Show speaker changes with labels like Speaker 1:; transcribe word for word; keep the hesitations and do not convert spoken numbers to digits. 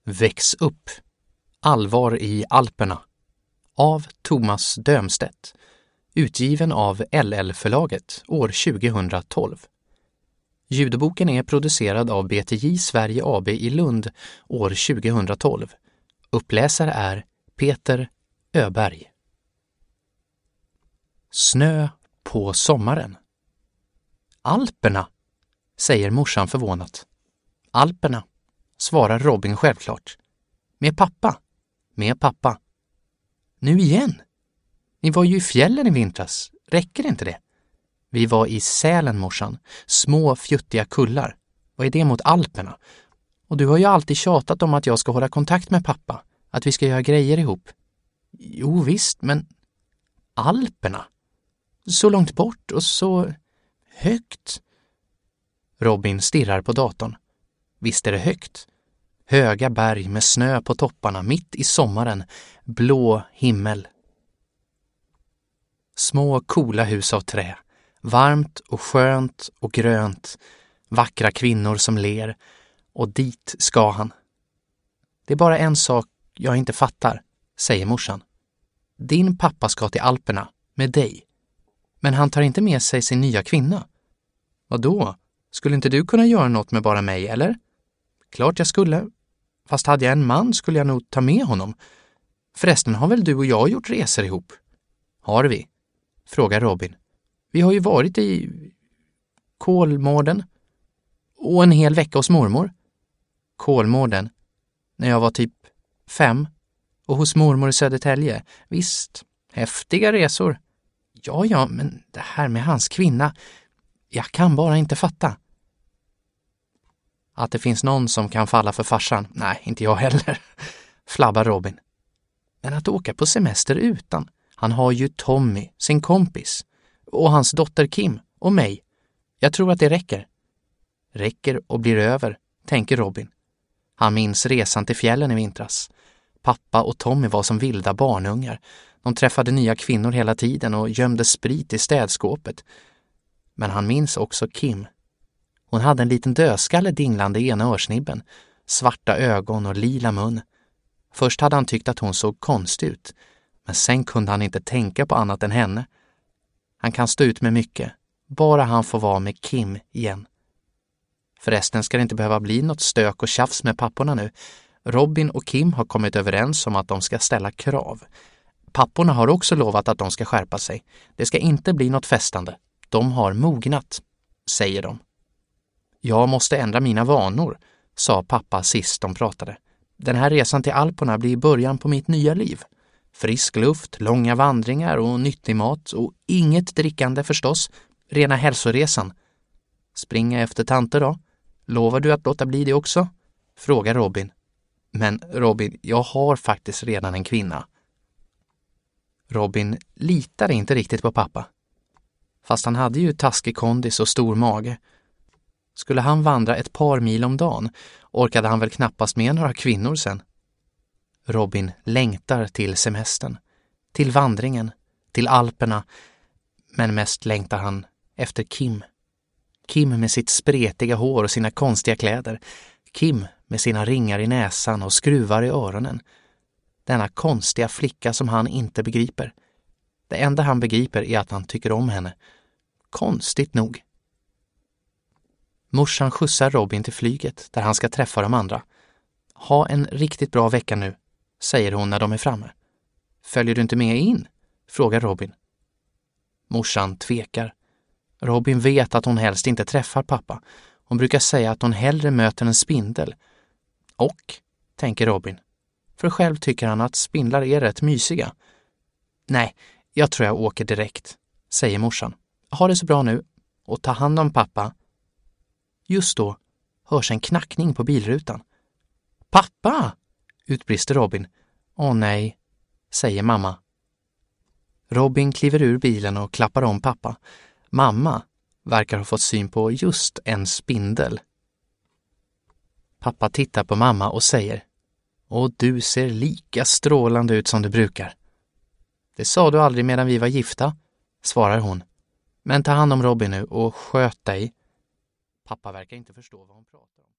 Speaker 1: Väx upp. Allvar i Alperna av Thomas Dömstedt, utgiven av L L-förlaget år tjugohundratolv. Ljudboken är producerad av B T J Sverige A B i Lund år tjugohundratolv. Uppläsare är Peter Öberg. Snö på sommaren. Alperna, säger morsan förvånat. Alperna, svarar Robin självklart. Med pappa, med pappa. Nu igen? Ni var ju i fjällen i vintras, räcker inte det? Vi var i Sälen, morsan. Små fjuttiga kullar. Vad är det mot Alperna? Och du har ju alltid tjatat om att jag ska hålla kontakt med pappa. Att vi ska göra grejer ihop. Jo visst, men Alperna? Så långt bort och så högt. Robin stirrar på datorn. Visst är det högt. Höga berg med snö på topparna mitt i sommaren. Blå himmel. Små coola hus av trä. Varmt och skönt och grönt. Vackra kvinnor som ler. Och dit ska han. Det är bara en sak jag inte fattar, säger morsan. Din pappa ska till Alperna med dig. Men han tar inte med sig sin nya kvinna. Vadå? Skulle inte du kunna göra något med bara mig, eller? Klart jag skulle. Fast hade jag en man skulle jag nog ta med honom. Förresten har väl du och jag gjort resor ihop? Har vi? Frågar Robin. Vi har ju varit i Kolmården. Och en hel vecka hos mormor. Kolmården. När jag var typ fem. Och hos mormor i Södertälje. Visst, häftiga resor. Ja, ja, men det här med hans kvinna. Jag kan bara inte fatta. Att det finns någon som kan falla för farsan? Nej, inte jag heller. Flabbar Robin. Men att åka på semester utan. Han har ju Tommy, sin kompis. Och hans dotter Kim och mig. Jag tror att det räcker. Räcker och blir över, tänker Robin. Han minns resan till fjällen i vintras. Pappa och Tommy var som vilda barnungar. De träffade nya kvinnor hela tiden och gömde sprit i städskåpet. Men han minns också Kim. Hon hade en liten dödskalle dinglande i ena örsnibben. Svarta ögon och lila mun. Först hade han tyckt att hon såg konstig ut. Men sen kunde han inte tänka på annat än henne. Han kan stå ut med mycket. Bara han får vara med Kim igen. Förresten ska det inte behöva bli något stök och tjafs med papporna nu. Robin och Kim har kommit överens om att de ska ställa krav. Papporna har också lovat att de ska skärpa sig. Det ska inte bli något festande. De har mognat, säger de. Jag måste ändra mina vanor, sa pappa sist de pratade. Den här resan till Alperna blir början på mitt nya liv. Frisk luft, långa vandringar och nyttig mat och inget drickande förstås. Rena hälsoresan. Springa efter tanter då? Lovar du att låta bli det också? Frågar Robin. Men Robin, jag har faktiskt redan en kvinna. Robin litade inte riktigt på pappa. Fast han hade ju taskig kondis och stor mage. Skulle han vandra ett par mil om dagen orkade han väl knappast med några kvinnor sen. Robin längtar till semestern, till vandringen, till Alperna, men mest längtar han efter Kim. Kim med sitt spretiga hår och sina konstiga kläder. Kim med sina ringar i näsan och skruvar i öronen. Denna konstiga flicka som han inte begriper. Det enda han begriper är att han tycker om henne. Konstigt nog. Morsan skjutsar Robin till flyget där han ska träffa de andra. Ha en riktigt bra vecka nu, säger hon när de är framme. Följer du inte med in? Frågar Robin. Morsan tvekar. Robin vet att hon helst inte träffar pappa. Hon brukar säga att hon hellre möter en spindel. Och, tänker Robin. För själv tycker han att spindlar är rätt mysiga. Nej, jag tror jag åker direkt, säger morsan. Ha det så bra nu och ta hand om pappa. Just då hörs en knackning på bilrutan. Pappa! Utbrister Robin. Åh nej, säger mamma. Robin kliver ur bilen och klappar om pappa. Mamma verkar ha fått syn på just en spindel. Pappa tittar på mamma och säger: Och du ser lika strålande ut som du brukar. Det sa du aldrig medan vi var gifta, svarar hon. Men ta hand om Robin nu och sköt dig. Pappa verkar inte förstå vad hon pratar om.